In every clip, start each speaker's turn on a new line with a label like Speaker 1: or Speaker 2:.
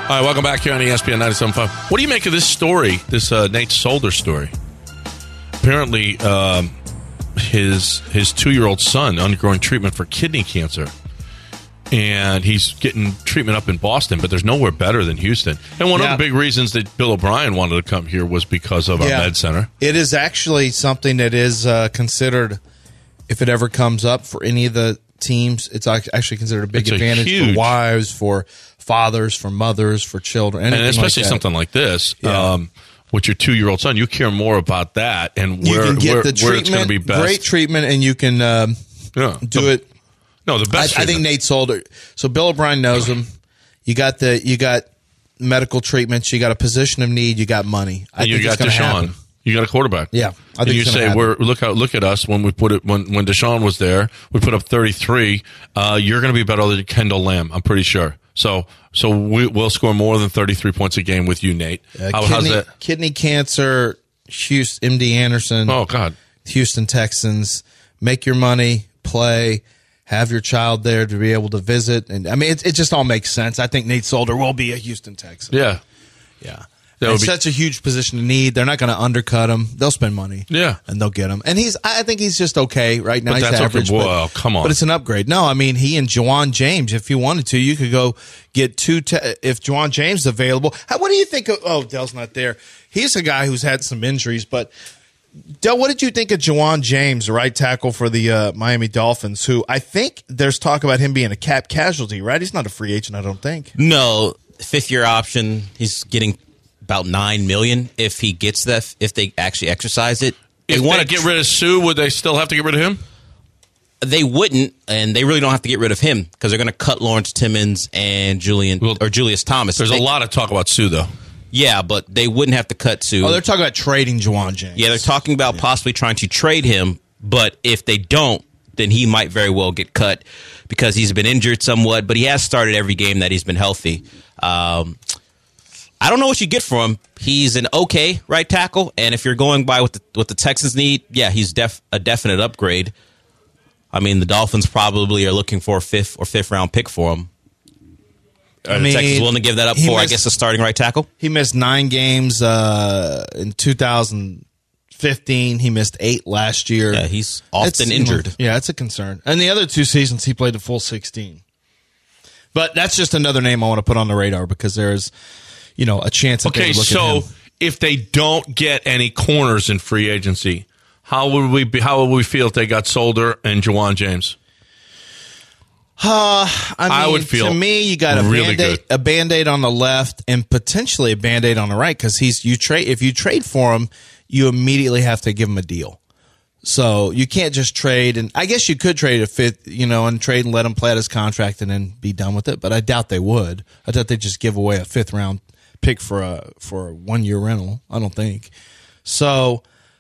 Speaker 1: All right, welcome back here on ESPN 97.5. What do you make of this story, this Nate Solder story? Apparently, his 2-year-old son undergoing treatment for kidney cancer. And he's getting treatment up in Boston, but there's nowhere better than Houston. And one of the big reasons that Bill O'Brien wanted to come here was because of our med center.
Speaker 2: It is actually something that is considered, if it ever comes up for any of the teams, it's actually considered a big advantage for wives, for fathers, for mothers, for children.
Speaker 1: And especially like something like this. With your 2-year-old son, you care more about that and where it's going to be best.
Speaker 2: Great treatment, and you can do it.
Speaker 1: No, the best.
Speaker 2: I think Nate Solder. So Bill O'Brien knows him. You got medical treatments. You got a position of need. You got money.
Speaker 1: And you got Deshaun. You got a quarterback.
Speaker 2: Yeah,
Speaker 1: I think you say look at us when we put it when Deshaun was there. We put up 33. You're going to be better than Kendall Lamb. I'm pretty sure. So we'll score more than 33 points a game with you, Nate. How's that?
Speaker 2: Kidney cancer, Houston, MD Anderson.
Speaker 1: Oh, God.
Speaker 2: Houston Texans. Make your money, play, have your child there to be able to visit. And I mean, it just all makes sense. I think Nate Solder will be a Houston Texan.
Speaker 1: Yeah.
Speaker 2: Yeah. It's such a huge position to need. They're not going to undercut him. They'll spend money.
Speaker 1: Yeah.
Speaker 2: And they'll get him. And I think he's just okay right now.
Speaker 1: But
Speaker 2: he's
Speaker 1: that's
Speaker 2: average.
Speaker 1: Okay. Well, come on.
Speaker 2: But it's an upgrade. No, I mean, he and Juwan James, if you wanted to, you could go get if Juwan James is available. What do you think of, Dell's not there. He's a guy who's had some injuries, but Del, what did you think of Juwan James, right tackle for the Miami Dolphins, who I think there's talk about him being a cap casualty, right? He's not a free agent, I don't think.
Speaker 3: No, 5th-year option. He's getting about $9 million if he gets that, if they actually exercise it.
Speaker 1: If they want to get rid of Sue, would they still have to get rid of him?
Speaker 3: They wouldn't, and they really don't have to get rid of him because they're going to cut Lawrence Timmons and Julius Thomas.
Speaker 1: There's a lot of talk about Sue, though.
Speaker 3: Yeah, but they wouldn't have to cut Sue.
Speaker 2: Oh, they're talking about trading Juwan James.
Speaker 3: Yeah, they're talking about possibly trying to trade him, but if they don't, then he might very well get cut because he's been injured somewhat, but he has started every game that he's been healthy. I don't know what you get for him. He's an okay right tackle, and if you're going by what the Texans need, yeah, he's a definite upgrade. I mean, the Dolphins probably are looking for a 5th or 5th round pick for him. Are the Texans willing to give that up for, I guess, a starting right tackle?
Speaker 2: He missed 9 games in 2015. He missed 8 last year.
Speaker 3: Yeah, he's often injured.
Speaker 2: Yeah, it's a concern. And the other 2 seasons, he played the full 16. But that's just another name I want to put on the radar because there's, a chance that they would look at him.
Speaker 1: If they don't get any corners in free agency, how would we feel if they got Solder and Juwan James?
Speaker 2: I
Speaker 1: would feel
Speaker 2: to me, you got a Band-Aid on the left and potentially a Band-Aid on the right because if you trade for him, you immediately have to give him a deal. So you can't just trade, and I guess you could trade a 5th, and trade and let him play out his contract and then be done with it. But I doubt they would. I doubt they'd just give away a 5th round pick for a 1-year rental. I don't think so.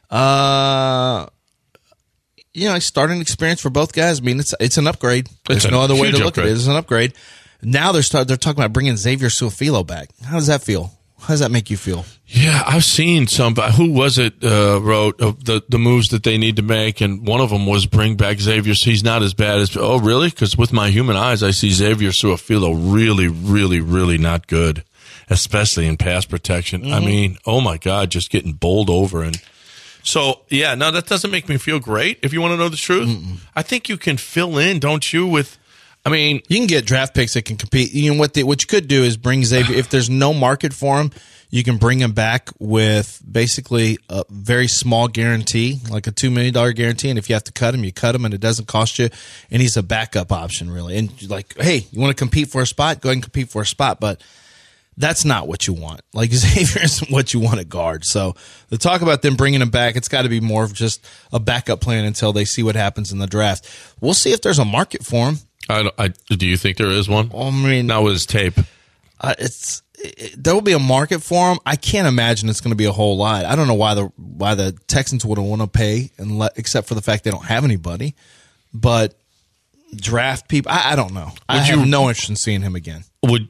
Speaker 2: Starting experience for both guys. I mean, it's an upgrade. There's no other way to look at it. It's an upgrade. Now they're talking about bringing Xavier Su'a-Filo back. How does that feel? How does that make you feel?
Speaker 1: Yeah, I've seen some. Who was it wrote the moves that they need to make, and one of them was bring back Xavier. He's not as bad as. Oh, really? Because with my human eyes, I see Xavier Su'a-Filo really, really, really not good, especially in pass protection. Mm-hmm. I mean, oh my God, just getting bowled over and. So, yeah, no, that doesn't make me feel great, if you want to know the truth. Mm-mm. I think you can fill in, don't you, you can
Speaker 2: get draft picks that can compete. What you could do is bring Xavier, if there's no market for him, you can bring him back with basically a very small guarantee, like a $2 million guarantee, and if you have to cut him, you cut him, and it doesn't cost you, and he's a backup option, really. And hey, you want to compete for a spot? Go ahead and compete for a spot, but that's not what you want. Like Xavier isn't what you want at guard. So the talk about them bringing him back, it's got to be more of just a backup plan until they see what happens in the draft. We'll see if there's a market for him.
Speaker 1: Do you think there is one?
Speaker 2: I mean,
Speaker 1: not with his tape.
Speaker 2: There will be a market for him. I can't imagine it's going to be a whole lot. I don't know why the Texans wouldn't want to pay, except for the fact they don't have anybody. But draft people, I don't know. I have no interest in seeing him again.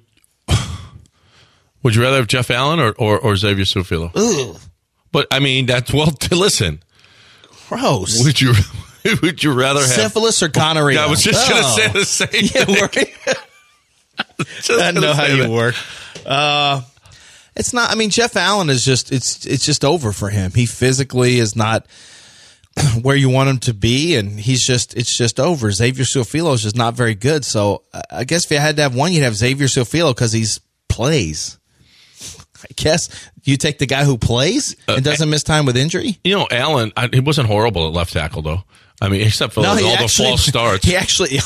Speaker 1: Would you rather have Jeff Allen or Xavier Su'a-Filo?
Speaker 2: Ugh.
Speaker 1: But I mean, listen.
Speaker 2: Gross.
Speaker 1: Would you rather have
Speaker 2: syphilis or gonorrhea?
Speaker 1: I was just going to say the same thing.
Speaker 2: I know how you work. It's not. I mean, Jeff Allen is just. It's just over for him. He physically is not where you want him to be, and it's just over. Xavier Su'a-Filo is just not very good. So I guess if you had to have one, you'd have Xavier Su'a-Filo because he plays. I guess you take the guy who plays and doesn't miss time with injury.
Speaker 1: You know, Allen, he wasn't horrible at left tackle, though. I mean, except for all the false starts.
Speaker 2: He actually.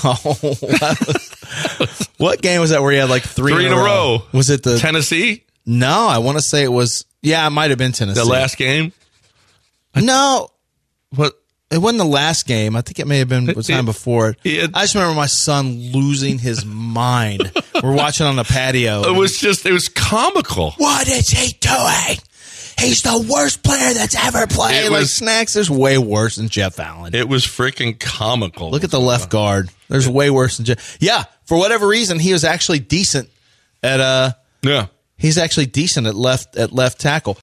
Speaker 2: What game was that where he had like three in a row? Was it the
Speaker 1: Tennessee?
Speaker 2: No, I want to say it was. Yeah, it might have been Tennessee.
Speaker 1: The last game?
Speaker 2: No.
Speaker 1: What?
Speaker 2: It wasn't the last game. I think it may have been the time before it. I just remember my son losing his mind. We're watching on the patio.
Speaker 1: It was comical.
Speaker 2: What is he doing? He's the worst player that's ever played. Like Snacks, there's way worse than Jeff Allen.
Speaker 1: It was freaking comical.
Speaker 2: Look at the left guard. There's way worse than Jeff. Yeah, for whatever reason, he was actually decent at
Speaker 1: Yeah.
Speaker 2: He's actually decent at left tackle.